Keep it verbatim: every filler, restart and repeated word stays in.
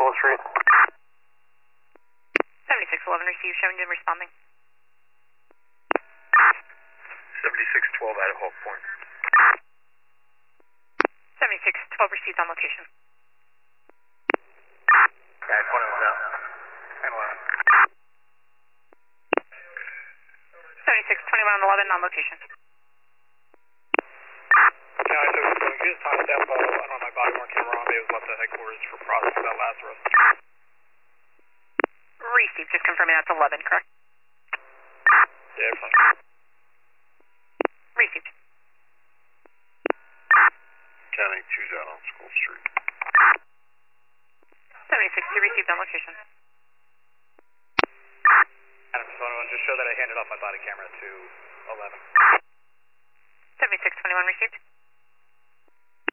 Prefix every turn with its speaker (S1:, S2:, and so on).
S1: School Street.
S2: seventy-six eleven received, showing and responding.
S1: seventy-six twelve at Hawk Point.
S2: seventy-six twelve received on location.
S1: Okay, twenty-one's out. ten eleven.
S2: seventy-six twenty-one eleven on location.
S3: Yeah, I took so you just timestamp, uh, I don't have my body worn camera on me, it was left at headquarters for process that last arrest.
S2: Received, just confirming that's eleven, correct?
S3: Yeah, fine.
S2: Received.
S1: County two's out on School Street.
S2: seventy-six two received on location.
S3: Adam twenty-one, just show that I handed off my body camera to eleven.
S2: seventy-six twenty-one received.